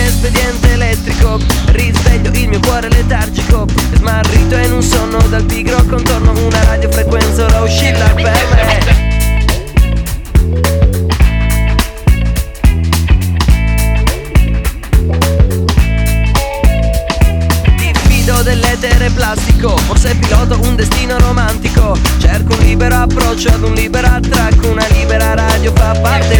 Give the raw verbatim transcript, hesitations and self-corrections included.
espediente elettrico, risveglio il mio cuore letargico, smarrito in un sonno dal pigro contorno, una radiofrequenza ora oscilla per me. Dell'etere plastico, forse piloto un destino romantico, cerco un libero approccio ad un libero attracco, una libera radio fa parte